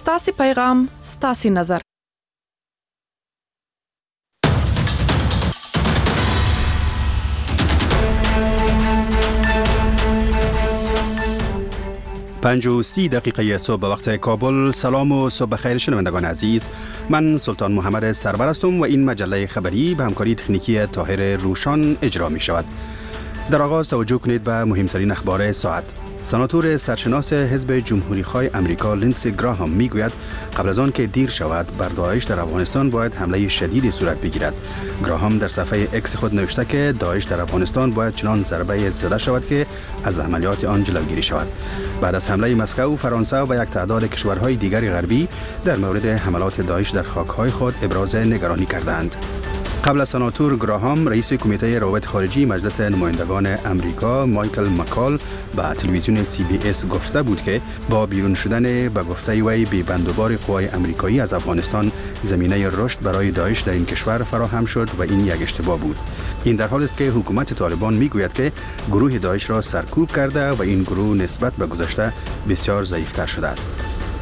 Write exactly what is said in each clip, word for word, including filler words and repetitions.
ستاسي پیغام، ستاسي نظر. پنج و سی دقیقه صبح وقت کابل. سلام و صبح خیر شنوندگان عزیز. من سلطان محمد سرور هستم و این مجله خبری به همکاری تکنیکی طاهر روشان اجرا می شود. در آغاز توجه کنید به مهمترین اخبار ساعت. سناتور سرشناس حزب جمهوری خواه امریکا لینسی گراهام می گوید قبل از آن که دیر شود بر داعش در افغانستان باید حمله شدیدی صورت بگیرد. گراهام در صفحه اکس خود نوشته که داعش در افغانستان باید چنان ضربه زده شود که از عملیات آن جلوگیری شود. بعد از حمله مسکو، فرانسه و یک تعداد کشورهای دیگر غربی در مورد حملات داعش در خاک‌های خود ابراز نگرانی کردند. قبل از سناتور گراهام، رئیس کمیته روابط خارجی مجلس نمایندگان امریکا مایکل مکال به تلویزیون سی بی اس گفته بود که با بیرون شدن به گفته وی بی بندوبار قوای امریکایی از افغانستان زمینه رشد برای داعش در این کشور فراهم شد و این یک اشتباه بود. این در حالی است که حکومت طالبان میگوید که گروه داعش را سرکوب کرده و این گروه نسبت به گذشته بسیار ضعیفتر شده است.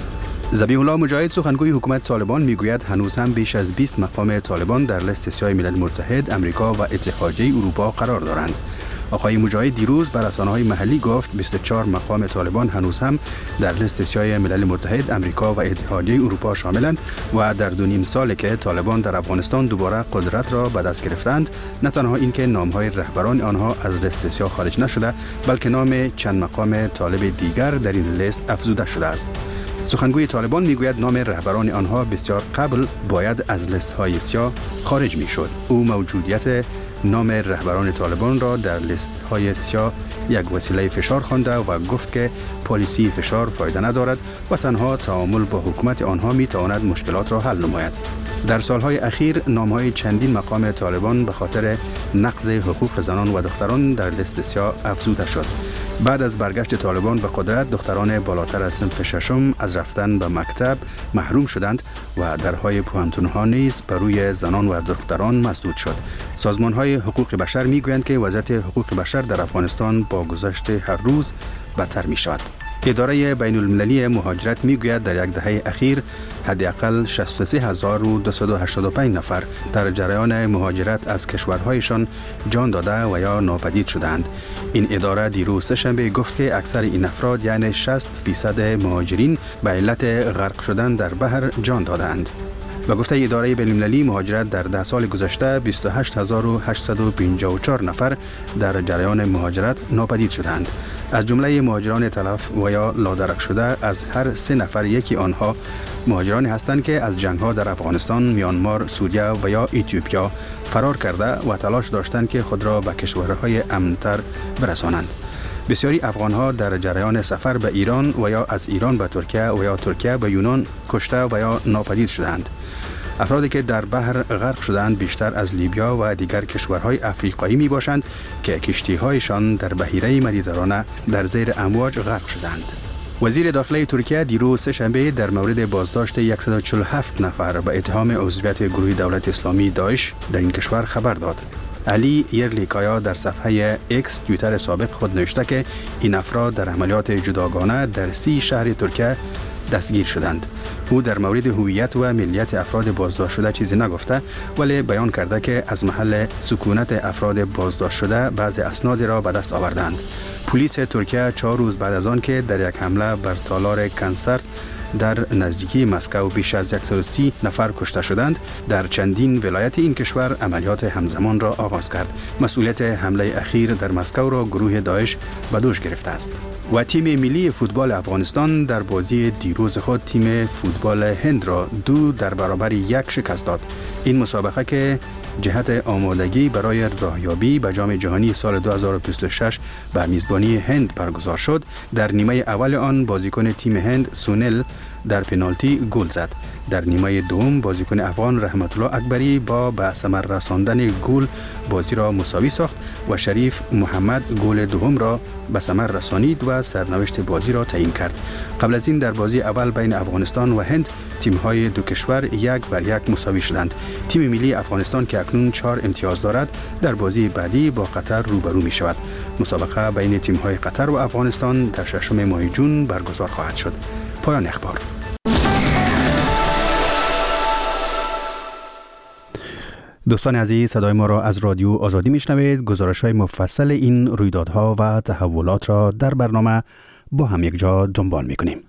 ذبیح الله مجاهد، سخنگوی حکومت طالبان، میگوید هنوز هم بیش از بیست مقام طالبان در لیست سیاه ملل متحد، امریکا و اتحادیه اروپا قرار دارند. آقای مجاهد دیروز بر رسانه‌های محلی گفت بیست و چهار مقام طالبان هنوز هم در لیست سیاه ملل متحد، امریکا و اتحادیه اروپا شاملند و در دو نیم سالی که طالبان در افغانستان دوباره قدرت را به دست گرفتند، نه تنها اینکه نام‌های رهبران آنها از لیست سیاه خارج نشده، بلکه نام چند مقام طالب دیگر در این لیست افزوده شده است. سخنگوی طالبان میگوید نام رهبران آنها بسیار قبل باید از لیست های سیاه خارج میشد. او موجودیت نام رهبران طالبان را در لیست های سیاه یک وسیله فشار خوانده و گفت که پالیسی فشار فایده ندارد و تنها تعامل با حکومت آنها می تواند مشکلات را حل نماید. در سالهای اخیر نام‌های چندین مقام طالبان به خاطر نقض حقوق زنان و دختران در لیست سیاه افزوده شد. بعد از برگشت طالبان به قدرت، دختران بالاتر از صنف ششم از رفتن به مکتب محروم شدند و درهای پوهنتون‌ها نیز بر روی زنان و دختران مسدود شد. سازمان‌های حقوق بشر می‌گویند که وضعیت حقوق بشر در افغانستان با گذشت هر روز بدتر می‌شود. اداره بین المللی مهاجرت میگوید در یک دهه اخیر حداقل شصت و سه هزار و دویست و هشتاد و پنج نفر در جریان مهاجرت از کشورهایشان جان داده و یا ناپدید شدند. این اداره دیروز سه‌شنبه گفت که اکثر این افراد یعنی شصت درصد مهاجرین به علت غرق شدن در بحر جان دادند. و گفته اداره بین المللی مهاجرت در ده سال گذشته بیست و هشت هزار و هشتصد و پنجاه و چهار نفر در جریان مهاجرت ناپدید شدند. از جمله مهاجران تلف و یا لادرک شده، از هر سه نفر یکی آنها مهاجرانی هستند که از جنگ‌ها در افغانستان، میانمار، سوریه و یا اتیوپیا فرار کرده و تلاش داشتند که خود را به کشورهای امن‌تر برسانند. بسیاری افغان‌ها در جریان سفر به ایران و یا از ایران به ترکیه و یا ترکیه به یونان کشته و یا ناپدید شدند. افرادی که در بحر غرق شدند بیشتر از لیبیا و دیگر کشورهای افریقایی می باشند که کشتی‌هایشان در بحیره مدیترانه در زیر امواج غرق شدند. وزیر داخلی ترکیه دیروز سه‌شنبه در مورد بازداشت صد و چهل و هفت نفر به اتهام عضویت گروه دولت اسلامی داعش در این کشور خبر داد. علی یرلیکایا در صفحه اکس توییتر سابق خود نوشته که این افراد در عملیات جداگانه در سی شهر ترکیه دستگیر شدند. او در مورد هویت و ملیت افراد بازداشت شده چیزی نگفته، ولی بیان کرده که از محل سکونت افراد بازداشت شده بعضی اسناد را به دست آوردند. پلیس ترکیه چهار روز بعد از آن که در یک حمله بر تالار کنسرت در نزدیکی مسکو بیش از صد و سی نفر کشته شدند، در چندین ولایت این کشور عملیات همزمان را آغاز کرد. مسئولیت حمله اخیر در مسکو را گروه داعش به دوش گرفته است. و تیم ملی فوتبال افغانستان در بازی دیروز خود تیم فوتبال هند را دو در برابر یک شکست داد. این مسابقه که جهت آمادگی برای راهیابی به جام جهانی سال دو هزار و بیست و شش به میزبانی هند برگزار شد، در نیمه اول آن بازیکن تیم هند سونل در پنالتی گل زد. در نیمه دوم بازیکن افغان رحمت الله اکبری با به ثمر رساندن گل بازی را مساوی ساخت و شریف محمد گل دوم را به ثمر رسانید و سرنوشت بازی را تعیین کرد. قبل از این در بازی اول بین افغانستان و هند تیم‌های دو کشور یک بر یک مساوی شدند. تیم ملی افغانستان که اکنون چهار امتیاز دارد در بازی بعدی با قطر روبرو می شود. مسابقه بین تیم‌های قطر و افغانستان در ششم ماه ژوئن برگزار خواهد شد. پایان اخبار. دوستان عزیز، صدای ما را از رادیو آزادی میشنوید. گزارش‌های مفصل این رویدادها و تحولات را در برنامه با هم یک جا دنبال می‌کنیم.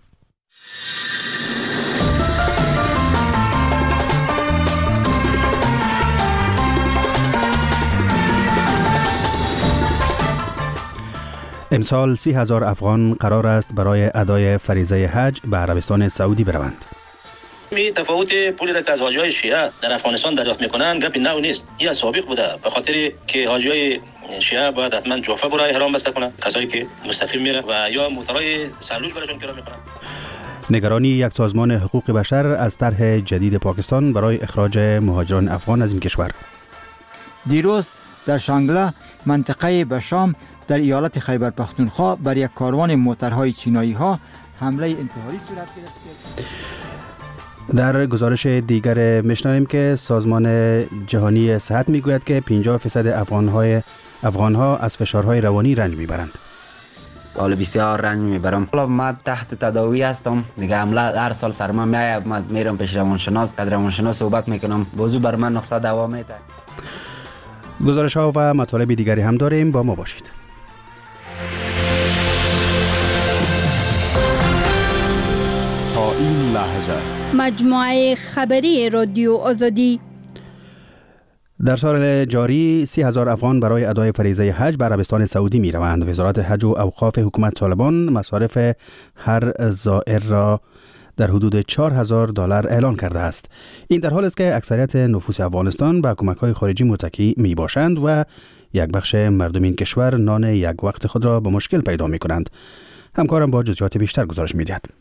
امسال سی هزار افغان قرار است برای ادای فریضه حج به عربستان سعودی بروند. می تفاوت پولی را که از حاجی‌های شیعه در افغانستان دریافت میکنن گپی نو نیست. این سابق بوده، به خاطر که حاجی‌های شیعه باید حتما جوفه برای احرام بسته کنن، کسایی که مستقیم میره و یا موترای سلوج براشون کرا میکنن. نگرانی یک سازمان حقوق بشر از طرح جدید پاکستان برای اخراج مهاجران افغان از این کشور. دیروز در شانگله منطقه بشام در ایالت خیبر پختونخوا بر یک کاروان موترهای چینایی ها حمله انتحاری صورت گرفت. در گزارش دیگر میشنویم که سازمان جهانی صحت میگوید که پنجاه درصد افغان‌های افغان‌ها از فشارهای روانی رنج میبرند. حالا بسیار رنج میبرم. حالا من تحت تداوی هستم. دیگه عمله هر سال سر من میاد، من میرم پیش روانشناس، از روانشناس صحبت میکنم. موضوع بر من نقصه دوا میده. گزارش‌ها و مطالب دیگری هم داریم، با ما باشید. تا این لحظه مجموعه خبری رادیو آزادی. در سال جاری سی هزار افغان برای ادای فریضه حج به عربستان سعودی می روند. وزارت حج و اوقاف حکومت طالبان مصارف هر زائر را در حدود چهار هزار دلار اعلان کرده است. این در حالی است که اکثریت نفوس افغانستان به کمک‌های خارجی متکی می باشند و یک بخش مردم این کشور نان یک وقت خود را به مشکل پیدا می کنند. همکارم با جزئیات بیشتر گزارش می دهد.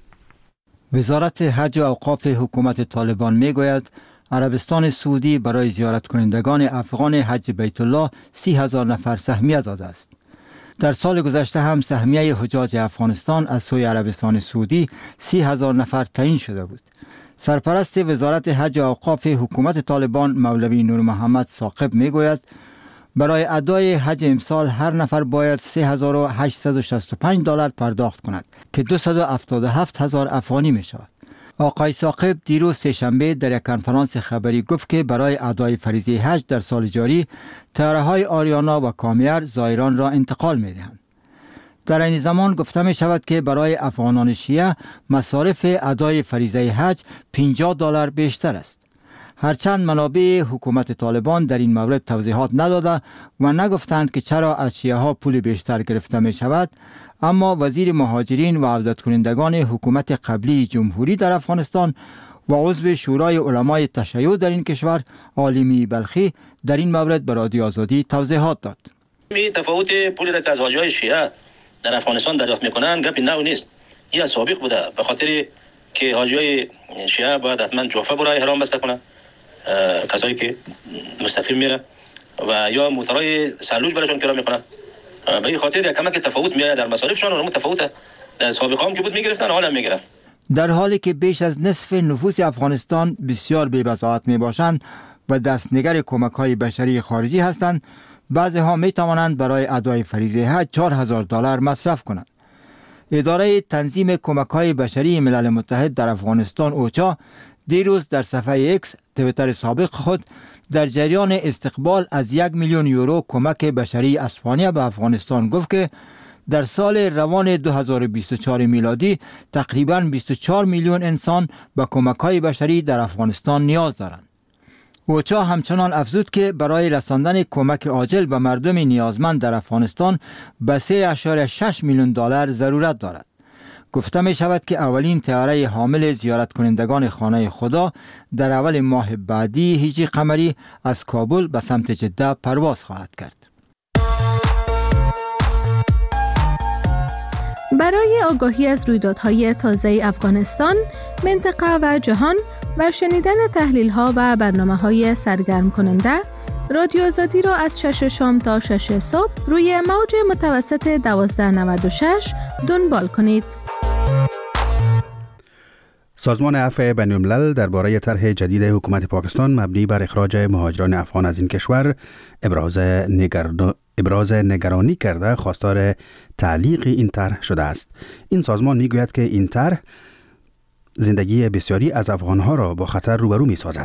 وزارت حج و اوقاف حکومت طالبان می گوید عربستان سعودی برای زیارت کنندگان افغان حج بیت الله سی هزار نفر سهمیه داده است. در سال گذشته هم سهمیه حجاج افغانستان از سوی عربستان سعودی سی هزار نفر تعیین شده بود. سرپرست وزارت حج و اوقاف حکومت طالبان مولوی نور محمد ثاقب می گوید برای ادای حج امسال هر نفر باید سه هزار و هشتصد و شصت و پنج دلار پرداخت کند که دویست و هفتاد و هفت هزار افغانی می شود. آقای ثاقب دیروز سه‌شنبه در یک کنفرانس خبری گفت که برای ادای فریضه حج در سال جاری طیاره‌های آریانا و کامیر زائران را انتقال می دهند. در این زمان گفته می شود که برای افغانان شیعه مصارف ادای فریضه حج پنجاه دلار بیشتر است. هرچند منابع حکومت طالبان در این مورد توضیحات نداده و نگفتند که چرا از شیعه ها پول بیشتر گرفته می شود، اما وزیر مهاجرین و عودت کنندگان حکومت قبلی جمهوری در افغانستان و عضو شورای علمای تشیع در این کشور عالمی بلخی در این مورد به رادیو آزادی توضیحات داد. می تفاوت پولی را که از حاجی‌های شیعه در افغانستان دریافت میکنن گپی نو نیست. این سابق بوده، به خاطر که حاجی‌های شیعه باید حتما جوفه برای احرام بسته کنن، کسایی که مستقیم میره و یا موترای سلوج براشون کرا میکنن. به این خاطر یک کمک تفاوت میاد در مصارفشان و متفاوته. در سابقه هم که بود میگرفتن، حالا هم میگیرن. در حالی که بیش از نصف نفوس افغانستان بسیار بی‌بضاعت میباشند و دستنگر کمک‌های بشری خارجی هستند، بعضی ها می توانند برای ادای فریضه حج چهار هزار دلار مصرف کنند. اداره تنظیم کمک‌های بشری ملل متحد در افغانستان اوچا دیروز در صفحه اکس توییتر سابق خود در جریان استقبال از یک میلیون یورو کمک بشری اسپانیا به افغانستان گفت که در سال روان دو هزار و بیست و چهار میلادی تقریباً بیست و چهار میلیون انسان به کمک‌های بشری در افغانستان نیاز دارند. اوچا همچنان افزود که برای رساندن کمک عاجل به مردم نیازمند در افغانستان به سه اشاره شش میلیون دلار ضرورت دارد. گفته می شود که اولین طیاره حامل زیارت کنندگان خانه خدا در اول ماه بعدی هجری قمری از کابل به سمت جده پرواز خواهد کرد. برای آگاهی از رویدادهای تازه افغانستان، منطقه و جهان و شنیدن تحلیل‌ها و برنامه‌های سرگرم کننده، رادیو آزادی را از شش شام تا شش صبح روی موج متوسط دوازده نود و شش دنبال کنید. سازمان عفو بین‌الملل درباره طرح جدید حکومت پاکستان مبنی بر اخراج مهاجران افغان از این کشور ابراز نگران ابراز نگرانی کرده خواستار تعلیق این طرح شده است. این سازمان میگوید که این طرح زندگی بسیاری از افغانها را با خطر روبرو می سازد.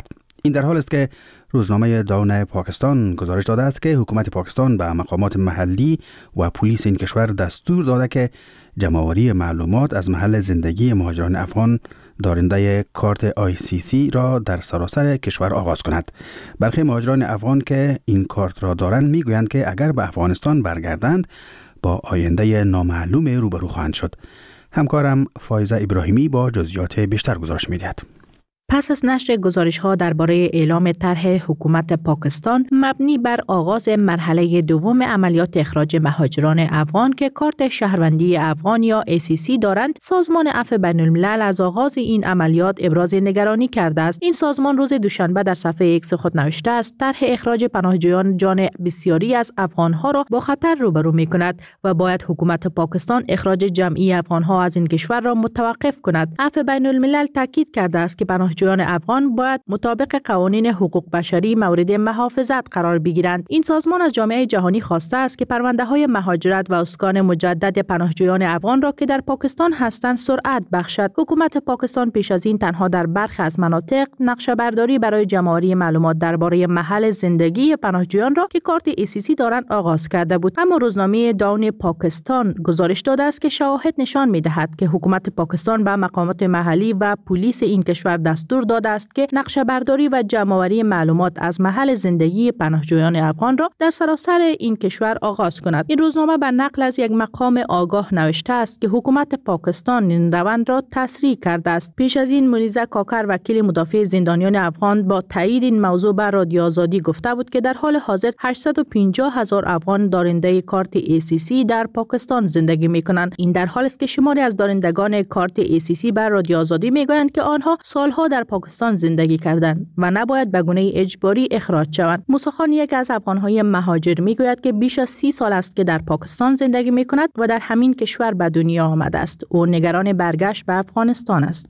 این در حال است که روزنامه داون پاکستان گزارش داده است که حکومت پاکستان به مقامات محلی و پلیس این کشور دستور داده که جمع‌آوری معلومات از محل زندگی مهاجران افغان دارنده کارت آی سی سی را در سراسر کشور آغاز کند. برخی مهاجران افغان که این کارت را دارند میگویند که اگر به افغانستان برگردند با آینده نامعلوم روبرو خواهند شد. همکارم فایزه ابراهیمی با جزئیات بیشتر گزارش می‌دهد. پس از نشر گزارش‌ها درباره اعلام طرح حکومت پاکستان مبنی بر آغاز مرحله دوم عملیات اخراج مهاجران افغان که کارت شهروندی افغان یا ای سی سی دارند، سازمان عفو بین‌الملل از آغاز این عملیات ابراز نگرانی کرده است. این سازمان روز دوشنبه در صفحه ایکس خود نوشته است طرح اخراج پناهجویان جان بسیاری از افغان‌ها را با خطر روبرو می‌کند و باید حکومت پاکستان اخراج جمعی افغان‌ها از این کشور را متوقف کند. عفو بین‌الملل تاکید کرده است که پناهجویان افغان باید مطابق قوانین حقوق بشری مورد محافظت قرار بگیرند. این سازمان از جامعه جهانی خواسته است که پرونده‌های مهاجرت و اسکان مجدد پناهجویان افغان را که در پاکستان هستند سرعت بخشد. حکومت پاکستان پیش از این تنها در برخی از مناطق نقشه برداری برای جمع‌آوری معلومات درباره محل زندگی پناهجویان را که کارت ای سی سی دارند آغاز کرده بود. اما روزنامه داون پاکستان گزارش داده است که شواهد نشان می‌دهد که حکومت پاکستان به مقامات محلی و پلیس این کشور دستور داده است که نقشه برداری و جمع‌آوری معلومات از محل زندگی پناهجویان افغان را در سراسر این کشور آغاز کند. این روزنامه بر نقل از یک مقام آگاه نوشته است که حکومت پاکستان این روند را تسریع کرده است. پیش از این منیزه کاکر وکیل مدافع زندانیان افغان با تایید این موضوع بر رادیو آزادی گفته بود که در حال حاضر هشتصد و پنجاه هزار افغان دارنده کارت ای سی سی در پاکستان زندگی می‌کنند. این در حالی است که شماری از دارندگان کارت ای سی سی بر رادیو آزادی می‌گویند که آنها سالها در پاکستان زندگی کردند و نباید به گونه اجباری اخراج شوند. موسی خان یک از افغان‌های مهاجر میگوید که بیش از سی سال است که در پاکستان زندگی می‌کند و در همین کشور به دنیا آمده است. او نگران برگشت به افغانستان است.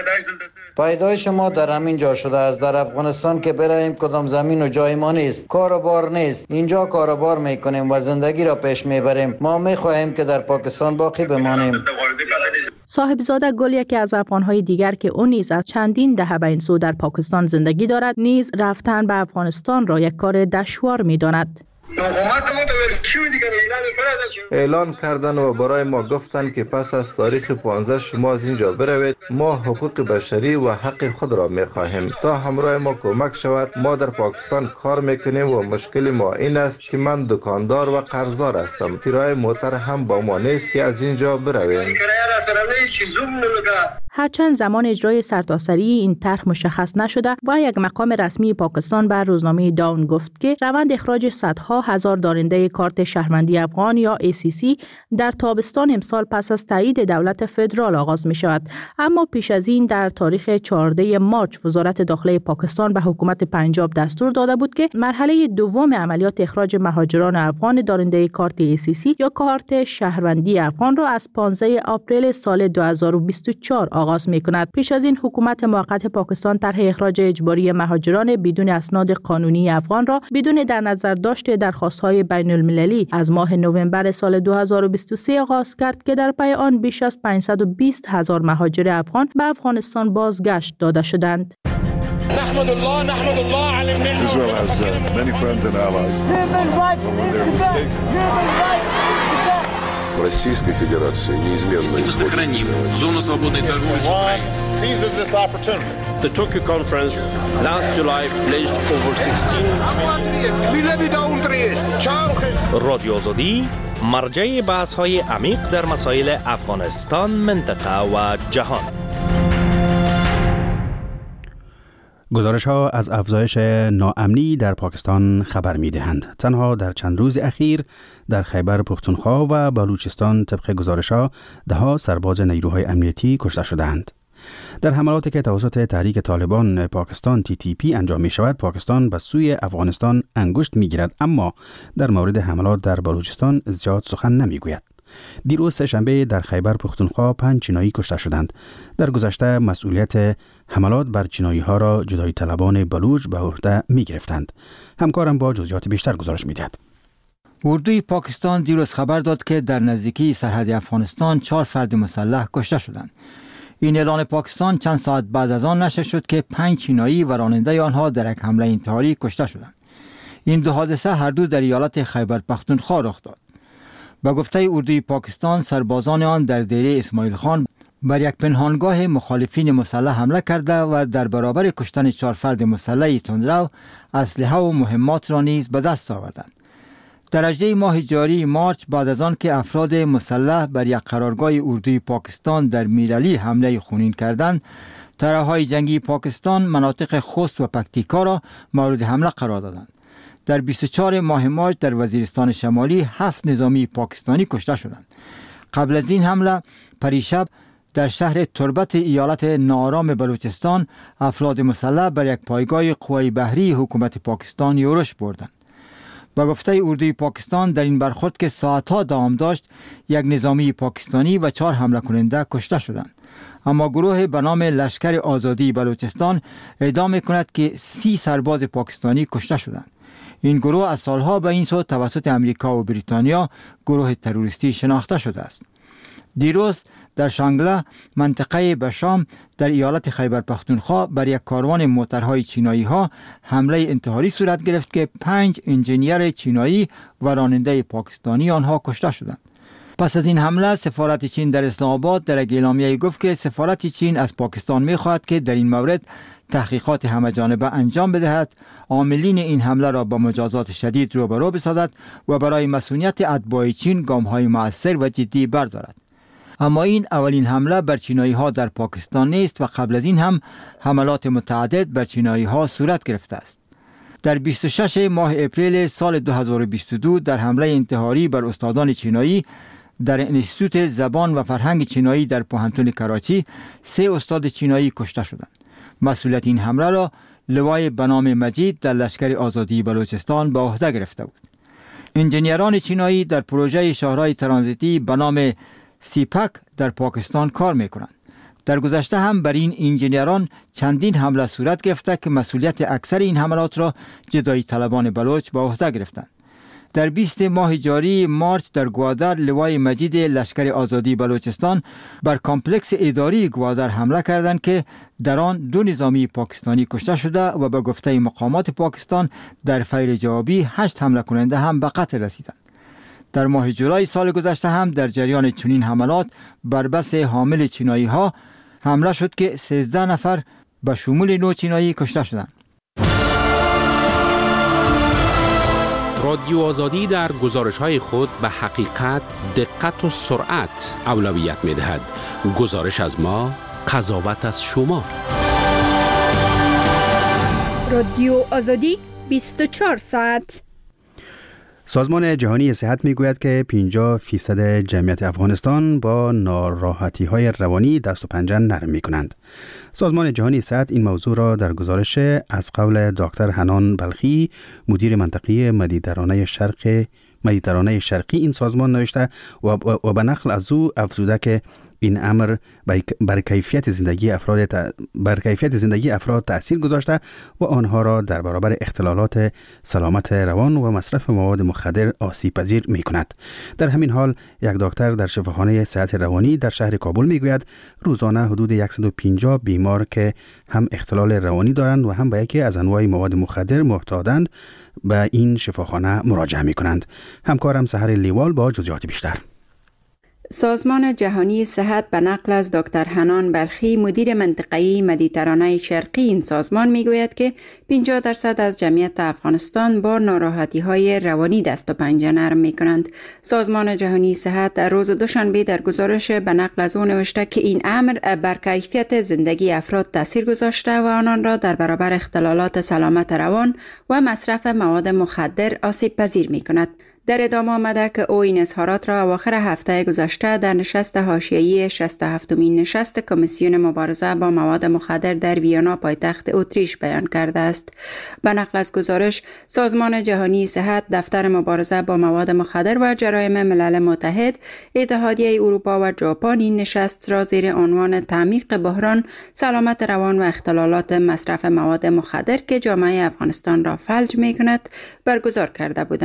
پیدایش ما در همین جا شده است. در افغانستان که براییم کدام زمین و جای ما نیست، کار و بار نیست. اینجا کار و بار میکنیم و زندگی را پیش میبریم. ما میخواهیم که در پاکستان باقی بمانیم. صاحبزاده گل یکی از افغان‌های دیگر که او نیز از چندین دهه به این سو در پاکستان زندگی دارد نیز رفتن به افغانستان را یک کار دشوار می‌داند. اعلان کردن و برای ما گفتن که پس از تاریخ پانزده شما از اینجا بروید. ما حقوق بشری و حق خود را می‌خواهیم تا همراه ما کمک شود. ما در پاکستان کار میکنیم و مشکل ما این است که من دکاندار و قرضدار هستم. کرایه موتر هم با ما نیست که از اینجا برویم. هرچند زمان اجرای سرتاسری این طرح مشخص نشده و یک مقام رسمی پاکستان بر روزنامه داون گفت که روند اخراج صدها هزار دارنده کارت شهروندی افغان یا ای سی سی در تابستان امسال پس از تایید دولت فدرال آغاز می شود. اما پیش از این در تاریخ چهاردهم مارس وزارت داخله پاکستان به حکومت پنجاب دستور داده بود که مرحله دوم عملیات اخراج مهاجران افغان دارنده کارت ای سی سی یا کارت شهروندی افغان را از پانزدهم آپریل سال دو هزار و بیست و چهار آغاز می کند. پیش از این حکومت موقت پاکستان طرح اخراج اجباری مهاجران بدون اسناد قانونی افغان را بدون در نظر داشت درخواست‌های بین‌المللی از ماه نوامبر سال دو هزار و بیست و سه آغاز کرد که در پی آن بیش از پانصد و بیست هزار مهاجر افغان به افغانستان بازگشت داده شدند. نحمد الله نحمد الله على النعمة. Israel has uh, many friends and allies. Российской Федерации неизменно сохраним зону свободной торговли с Украиной. Seizes this opportunity. The Tokyo conference last July pledged over sixteen رادیو آزادی مرجع بحث‌های عمیق در مسائل افغانستان، منطقه و جهان. گزارش ها از افزایش ناامنی در پاکستان خبر می دهند. تنها در چند روز اخیر در خیبر پختونخوا و بلوچستان طبق گزارش ها ده ها سرباز نیروهای امنیتی کشته شدند. در حملاتی که توسط تحریک طالبان پاکستان تی تی پی انجام می شود، پاکستان به سوی افغانستان انگشت می گیرد، اما در مورد حملات در بلوچستان زیاد سخن نمی گوید. دیروز سه‌شنبه در خیبر پختونخوا پنج چینایی کشته شدند. در گذشته مسئولیت حملات بر چینایی ها را جدایی طلبان بلوچ به عهده می گرفتند. همکارم با جزئیات بیشتر گزارش می دهد. اردوی پاکستان دیروز خبر داد که در نزدیکی سرحد افغانستان چهار فرد مسلح کشته شدند. این اعلان پاکستان چند ساعت بعد از آن نشر شد که پنج چینایی و راننده آنها در یک حمله انتحاری کشته شدند. این دو حادثه هر دو در ایالت خیبر پختونخوا رخ داد. با گفته اردوی پاکستان، سربازان آن در دیره اسماعیل خان بر یک پنهانگاه مخالفین مسلح حمله کرده و در برابر کشتن چهار فرد مسلح تندرو اسلحه و مهمات را نیز به دست آوردند. در هجدهم ماه جاری مارچ، بعد از آن که افراد مسلح بر یک قرارگاه اردوی پاکستان در میرعلی حمله خونین کردند، تره‌های جنگی پاکستان مناطق خوست و پکتیکا را مورد حمله قرار دادند. در بیست و چهارم ماه مارچ در وزیرستان شمالی هفت نظامی پاکستانی کشته شدند. قبل از این حمله پریشب در شهر تربت ایالت ناآرام بلوچستان افراد مسلح بر یک پایگاه قوای بحری حکومت پاکستان یورش بردند. با گفته اردوی پاکستان، در این برخورد که ساعتها دوام داشت، یک نظامی پاکستانی و چهار حمله کننده کشته شدند. اما گروه به نام لشکر آزادی بلوچستان ادعا می‌کند که سی سرباز پاکستانی کشته شدند. این گروه از سالها به این سو توسط امریکا و بریتانیا گروه تروریستی شناخته شده است. دیروز در شانگله منطقه بشام در ایالت خیبر پختونخوا بر یک کاروان موترهای چینایی ها حمله انتحاری صورت گرفت که پنج انجینیر چینایی و راننده پاکستانی آنها کشته شدند. پس از این حمله سفارت چین در اسلام آباد در یک اعلامیه گفت که سفارت چین از پاکستان می‌خواهد که در این مورد تحقیقات همه‌جانبه انجام بدهد، عاملین این حمله را با مجازات شدید روبرو بسازد و برای مسئولیت اتباع چین گام‌های مؤثر و جدی بردارد. اما این اولین حمله بر چینایی ها در پاکستان نیست و قبل از این هم حملات متعدد بر چینایی ها صورت گرفته است. در بیست و ششم ماه اپریل سال دو هزار و بیست و دو در حمله انتحاری بر استادان چینایی در انستیتوت زبان و فرهنگ چینایی در پوهنتون کراچی سه استاد چینایی کشته شدند. مسئولیت این حمله را لوای به نام مجید در لشکر آزادی بلوچستان به عهده گرفته بود. انجینیران چینایی در پروژه شاهراه ترانزیتی به نام سیپک در پاکستان کار میکنند. در گذشته هم بر این انجینیران چندین حمله صورت گرفته که مسئولیت اکثر این حملات را جدایی طلبان بلوچ به عهده گرفتند. در بیستم ماه جاری مارچ در گوادر لوای مجید لشکر آزادی بلوچستان بر کامپلکس اداری گوادر حمله کردند که در آن دو نظامی پاکستانی کشته شده و به گفته مقامات پاکستان در فیر جوابی هشت حمله کننده هم به قتل رسیدند. در ماه جولای سال گذشته هم در جریان چنین حملات بر بس حامل چینایی ها حمله شد که سیزده نفر به شمول نو چینایی کشته شدند. رادیو آزادی در گزارش‌های خود به حقیقت، دقت و سرعت اولویت می‌دهد. گزارش از ما، قضاوت از شما. رادیو آزادی بیست و چهار ساعت. سازمان جهانی صحت میگوید که پنجاه فیصد جمعیت افغانستان با ناراحتی‌های روانی دست و پنجه نرم می‌کنند. سازمان جهانی صحت این موضوع را در گزارش از قول دکتر حنان بلخی، مدیر منطقه مدیترانه شرق مدیترانه شرقی این سازمان نوشته و, و به نقل از او افزوده که این امر بر کیفیت زندگی افراد بر کیفیت زندگی افراد تأثیر گذاشته و آنها را در برابر اختلالات سلامت روان و مصرف مواد مخدر آسیب پذیر می کند. در همین حال یک دکتر در شفاخانه صحت روانی در شهر کابل می گوید روزانه حدود صد و پنجاه بیمار که هم اختلال روانی دارند و هم به یکی از انواع مواد مخدر معتادند به این شفاخانه مراجعه می کنند. همکارم سحر لیوال با جزئیات بیشتر. سازمان جهانی صحت به نقل از دکتر حنان بلخی، مدیر منطقه‌ای مدیترانه شرقی این سازمان میگوید که پنجاه درصد از جمعیت افغانستان با ناراحتی‌های روانی دست و پنجه نرم می‌کنند. سازمان جهانی صحت در روز دوشنبه در گزارش به نقل از او نوشته که این امر بر کیفیت زندگی افراد تاثیر گذاشته و آنان را در برابر اختلالات سلامت روان و مصرف مواد مخدر آسیب پذیر می‌کند. در ادامه آمده که او این اظهارات را اواخر هفته گذشته در نشست حاشیه‌ای شصت و هفتمین نشست کمیسیون مبارزه با مواد مخدر در وینا پایتخت اتریش بیان کرده است. به نقل از گزارش، سازمان جهانی صحت، دفتر مبارزه با مواد مخدر و جرایم ملل متحد، اتحادیه اروپا و ژاپن این نشست را زیر عنوان تعمیق بحران سلامت روان و اختلالات مصرف مواد مخدر که جامعه افغانستان را فلج می‌کند برگزار کرده بودند.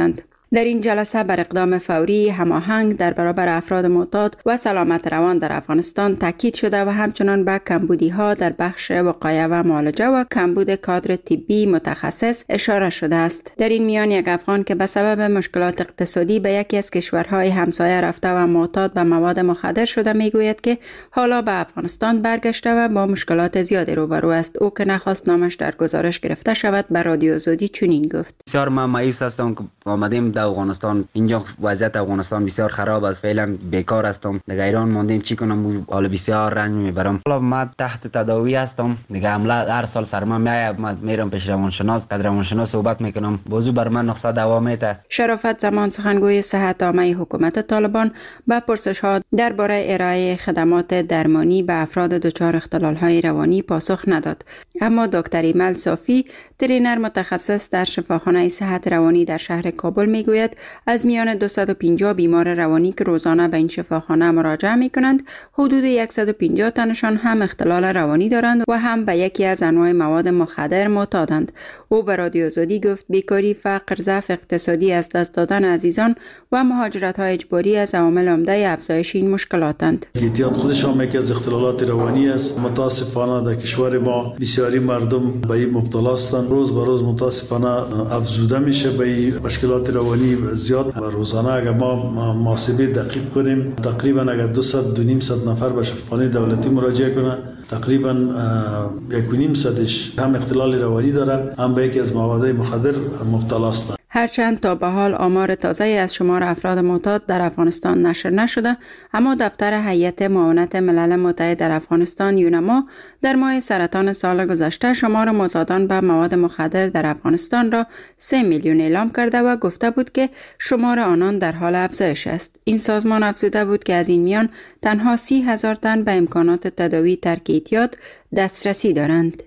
در این جلسه بر اقدام فوری هماهنگ در برابر افراد معتاد و سلامت روان در افغانستان تاکید شده و همچنان به کمبودی ها در بخش وقایه و معالجه و کمبود کادر طبی متخصص اشاره شده است. در این میان یک افغان که به سبب مشکلات اقتصادی به یکی از کشورهای همسایه رفته و معتاد به مواد مخدر شده میگوید که حالا به افغانستان برگشته و با مشکلات زیادی روبرو است. او که نخواست نامش در گزارش گرفته شود به رادیو آزادی چنین گفت: بسیار من مایوس هستم که آمدیم در افغانستان. اینجا وضعیت افغانستان بسیار خراب است. فعلا بیکار هستم. دیگه ایران موندیم چی کنم؟ حالا بسیار رنج میبرم. حالا من تحت تداوی هستم. دیگه عملا هر سال سرما میاد، من میرم پیش روانشناس، قدر روانشناس صحبت میکنم. موضوع بر من نقصه دوا میده. شرافت زمان سخنگوی صحت عامه حکومت طالبان به پرسش ها درباره ارائه خدمات درمانی به افراد دچار اختلال های روانی پاسخ نداد. اما دکتر ایمل صافی، ترینر متخصص در شفاخانه صحت روانی در شهر کابل میگوید از میان دویست و پنجاه بیمار روانی که روزانه به این شفاخانه مراجعه می کنند، حدود صد و پنجاه تنشان هم اختلال روانی دارند و هم به یکی از انواع مواد مخدر معتادند. او به رادیو آزادی گفت بیکاری، فقر، ضعف اقتصادی، از دست دادن عزیزان و مهاجرت های اجباری از عوامل عمده افزایش این مشکلاتند. اعتیاد خودش هم یکی از اختلالات روانی است. متاسفانه در کشور ما بسیاری مردم به این مبتلا هستند. روز به روز متاسفانه افزوده میشه به این مشکلات روانی زیاد. روزانه اگر ما محاسبه دقیق کنیم، تقریبا اگر دویست دو نیم صد نفر به شفاخانه دولتی مراجعه کنه، تقریبا یک و نیم صدش هم اختلال روانی داره، هم به یکی از مواد مخدر مبتلا است. هرچند تا به حال آمار تازه از شمار افراد معتاد در افغانستان نشر نشده، اما دفتر هیئت معاونت ملل متحد در افغانستان یونما در ماه سرطان سال گذشته شمار معتادان به مواد مخدر در افغانستان را سه میلیون اعلام کرده و گفته بود که شمار آنان در حال افزایش است. این سازمان افزوده بود که از این میان تنها سی هزار تن به امکانات تداوی ترک اعتیاد دسترسی دارند.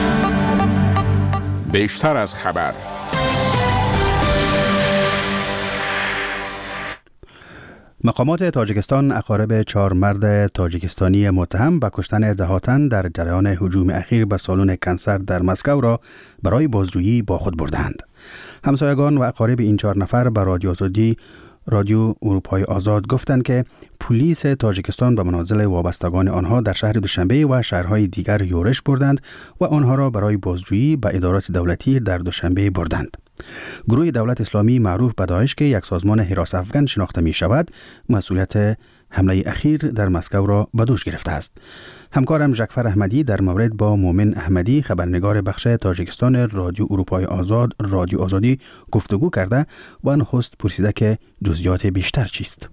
بیشتر از خبر. مقامات تاجیکستان اقارب چهار مرد تاجیکستانی متهم به کشتن ده تن در جریان هجوم اخیر به سالن کنسرت در مسکو را برای بازجویی با خود بردند. همسایگان و اقارب این چهار نفر به رادیو آزادی رادیو اروپای آزاد گفتند که پلیس تاجیکستان به منازل وابستگان آنها در شهر دوشنبه و شهرهای دیگر یورش بردند و آنها را برای بازجویی به ادارات دولتی در دوشنبه بردند. گروه دولت اسلامی معروف به داعش که یک سازمان حراس افغان شناخته می شود، مسئولیت حمله اخیر در مسکو را به دوش گرفته است. همکارم جعفر احمدی در مورد با مومن احمدی، خبرنگار بخش تاجیکستان رادیو اروپای آزاد رادیو آزادی گفتگو کرده و نخست پرسیده که جزئیات بیشتر چیست.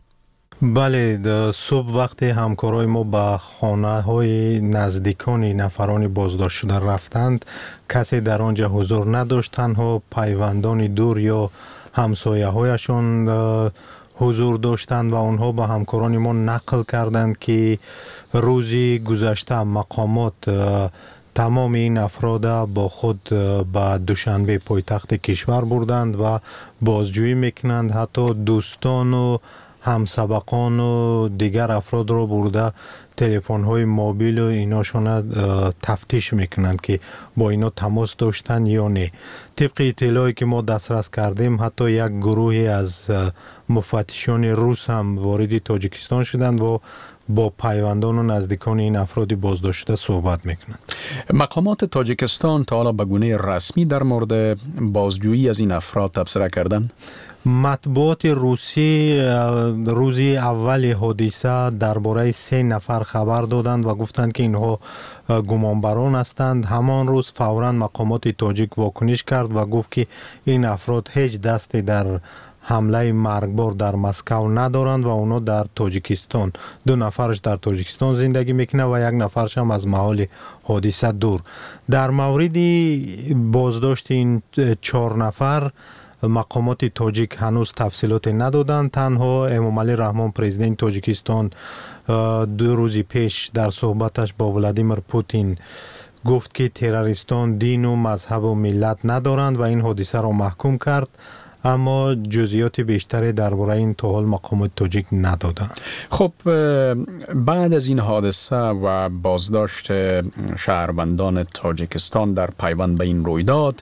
بله، صبح وقت همکارای ما به خانه های نزدیکان نفران بازداشت شده رفتند، کسی در آنجا حضور نداشت، تنها پیوندان دور یا همسایه هایشان حضور داشتند و آنها با همکاران ما نقل کردند که روزی گذشته مقامات تمام این افراد با خود به دوشنبه پایتخت کشور بردند و بازجویی میکنند. حتی دوستان و همسبقان و دیگر افراد را برده تلفن های موبیل و ایناشون تفتیش میکنند که با اینا تماس داشتن یا نه. طبق اطلاعی که ما دسترس کردیم حتی یک گروهی از مفتشان روس هم وارد تاجیکستان شدند و با پیوندان و نزدیکان این افرادی بازداشت شده صحبت میکنند. مقامات تاجیکستان تا حالا به گونه رسمی در مورد بازجویی از این افراد تبصره کردند؟ مطبوعات روسی روزی اول حادثه درباره سه نفر خبر دادند و گفتند که اینها گمانبران هستند. همان روز فوراً مقامات تاجیک واکنش کرد و گفت که این افراد هیچ دستی در حمله مرگبار در مسکو ندارند و اونا در تاجیکستان، دو نفرش در تاجیکستان زندگی میکنه و یک نفرش هم از محل حادثه دور. در مورد بازداشت این چهار نفر مقامات تاجیک هنوز تفصیلات ندادند. تنها امامعلی رحمان پرزیدنت تاجیکستان دو روز پیش در صحبتش با ولادیمیر پوتین گفت که تروریستان دین و مذهب و ملت ندارند و این حادثه را محکوم کرد، اما جزئیات بیشتری درباره این تا حال مقامات تاجیک ندادند. خب بعد از این حادثه و بازداشت شهروندان تاجیکستان در پیوند به این رویداد،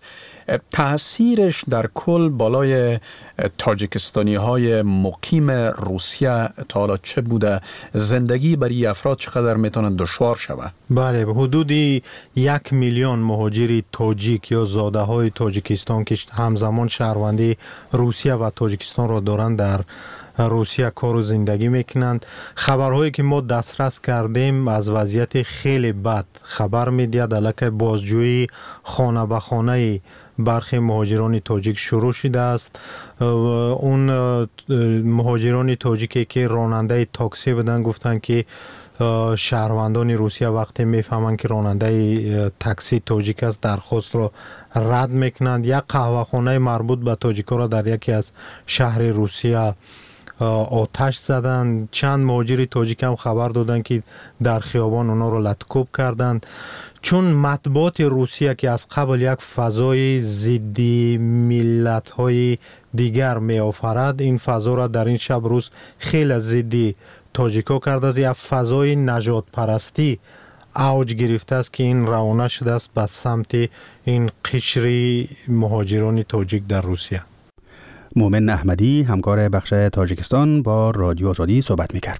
تاثیرش در کل بالای تاجیکستانی های مقیم روسیه تا حالا چه بوده؟ زندگی برای افراد چقدر میتونه دشوار شود؟ بله، حدودی یک میلیون مهاجر تاجیک یا زاده های تاجیکستان که همزمان شهروندی روسیه و تاجیکستان را دارند در روسیه کار و زندگی میکنند. خبرهایی که ما دسترس کردیم از وضعیت خیلی بد خبر میدهد. البته بازجویی خانه به خانه برخی مهاجران تاجیک شروع شده است. اون مهاجران تاجیکی که راننده تاکسی بودن گفتن که شهروندان روسیه وقتی میفهمند که راننده تاکسی تاجیک است درخواست را رد میکنند. یک قهوه خانه مربوط به تاجیکا را در یکی از شهر روسیه آتش زدند. چند مهاجر تاجیک هم خبر دادند که در خیابان اونا رو لطکوب کردند. چون مطبوعات روسیه که از قبل یک فضای ضدی ملت‌های دیگر می آفرد، این فضا را در این شب روز خیلی ضدی تاجیکا کرده است. یک فضای نجات پرستی اوج گرفته است که این روانه شده است به سمت این قشری مهاجران تاجیک در روسیه. مومن احمدی همکار بخش تاجیکستان با رادیو آزادی صحبت می‌کرد.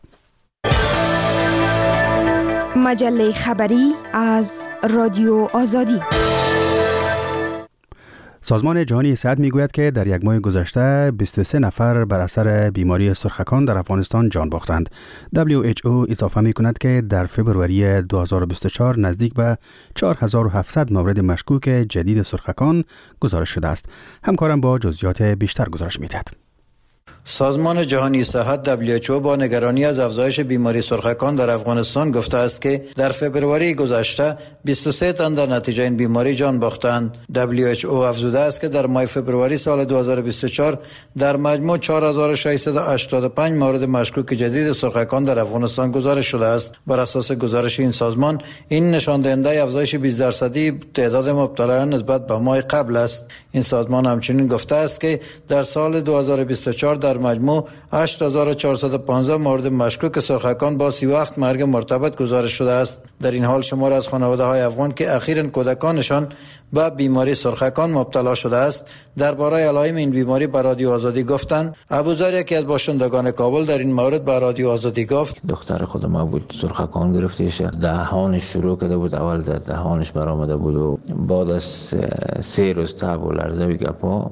مجله خبری از رادیو آزادی. سازمان جهانی صحت میگوید که در یک ماه گذشته بیست و سه نفر بر اثر بیماری سرخکان در افغانستان جان باختند. دبلیو اچ او اضافه میکند که در فوریه دو هزار و بیست و چهار نزدیک به چهار هزار و هفتصد مورد مشکوک جدید سرخکان گزارش شده است. همکارم با جزئیات بیشتر گزارش میدهد. سازمان جهانی صحت دبلیو اچ او با نگرانی از افزایش بیماری سرخکان در افغانستان گفته است که در فوریه گذشته بیست و سه تن در نتیجه این بیماری جان باختند. دبلیو اچ او افزوده است که در ماه فوریه سال دو هزار و بیست و چهار در مجموع چهار هزار و ششصد و هشتاد و پنج مورد مشکوک جدید سرخکان در افغانستان گزارش شده است. بر اساس گزارش این سازمان، این نشان دهنده افزایش بیست درصدی تعداد مبتلایان نسبت به ماه قبل است. این سازمان همچنین گفته است که در سال دو هزار و بیست و چهار در مجموع هشت هزار و چهارصد و پانزده مورد مشکوک سرخکان با سی و هفت مرگ مرتبط گزارش شده است. در این حال شمار از خانواده های افغان که اخیراً کودکانشان به بیماری سرخکان مبتلا شده است درباره علائم این بیماری به رادیو آزادی گفتند. ابوذر یکی از باشندگان کابل در این مورد به رادیو آزادی گفت: دختر خود ما بود سرخکان گرفتهش، دهانش شروع کرده بود، اول در دهانش برآمده بود و بعد از سه روز تب و لرزه و گپا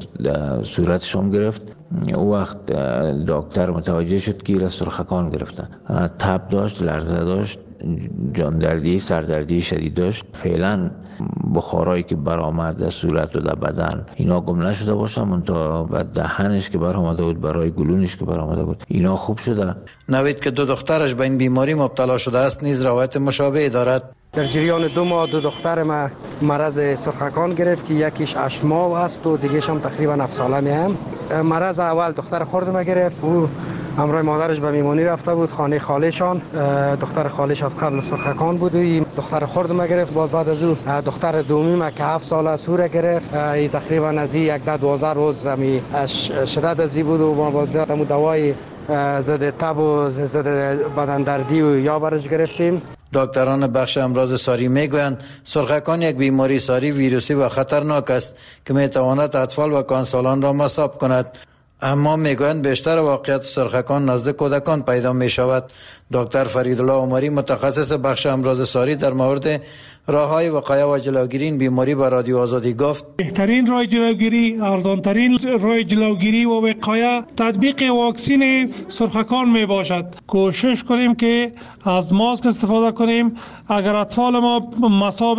صورتش هم گرفت. او وقت دکتر متوجه شد که سرخکان گرفته، تب داشت، لرزه داشت، جاندردی، سردردی شدید داشت. فعلا بخارایی که برآمد در صورت و در بدن اینا گم نشده باشه، منتها بعد دهنش که برآمده بود، برای گلونش که برآمده بود، اینا خوب شده. نوید که دو دخترش به این بیماری مبتلا شده است نیز روایت مشابه دارد. در جریان دو ماه دو دختر ما مرض سرخکان گرفت که یکیش هشت ماه است و دیگه‌ش هم تقریبا هفت ساله هم. مرض اول دختر خرد ما گرفت، او همراه مادرش به میمونی رفته بود خانه خالشان. دختر خالش از قبل سرخکان بود و دختر خرد ما گرفت. بعد بعد از او دختر دومی ما که هفت ساله است او را گرفت. ای تقریبا از یک ده دوازده روز می شدت ازی بود و ما باز هم دوای ضد تب و ضد بدن دردی و یا برش گرفتیم. دکتران بخش امراض ساری میگویند سرخکان یک بیماری ساری ویروسی و خطرناک است که میتواند اطفال و کانسالان را مصاب کند. اما میگویند بیشتر واقعیت سرخکان نزد کودکان پیدا می شود. دکتر فریدالله عمری متخصص بخش امراض ساری در مورد راه‌های وقایه و جلوگیری این بیماری به رادیو آزادی گفت: بهترین راه جلوگیری، ارزانترین راه جلوگیری و وقایه تطبیق واکسن سرخکان می باشد. کوشش کنیم که از ماسک استفاده کنیم. اگر اطفال ما مصاب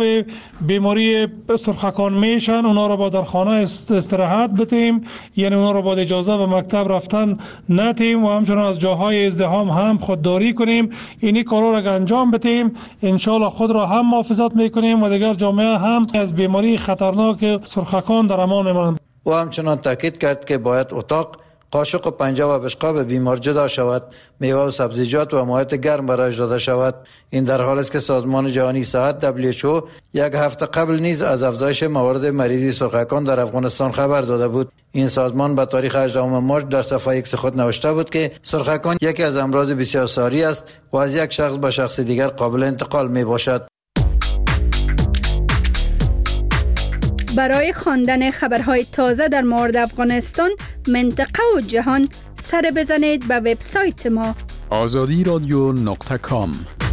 بیماری سرخکان میشن، اونا را با در خانه استراحت بتیم، یعنی اونا را با اجازه به مکتب رفتن نتیم و همچنین از جاهای ازدحام هم خودداری کنیم. اینی کارا را انجام بدیم، ان شاء الله خود را هم محافظت میکنیم و دیگر جامعه هم از بیماری خطرناک سرخکان در امان میمانند. و همچنان تاکید کرد که باید اتاق، قاشق و پنجه و بشقاب بیمار جدا شود، میوه و سبزیجات و مایعات گرم برایش داده شود. این در حالی است که سازمان جهانی صحت دبلیو اچ او یک هفته قبل نیز از افزایش موارد مریضی سرخکان در افغانستان خبر داده بود. این سازمان به تاریخ هجدهم مارس در صفحه ایکس خود نوشته بود که سرخکان یکی از امراض بسیار ساری است و از یک شخص به شخص دیگر قابل انتقال می باشد. برای خواندن خبرهای تازه در مورد افغانستان، منطقه و جهان، سر بزنید به وبسایت ما آزادی رادیو نقطه کام.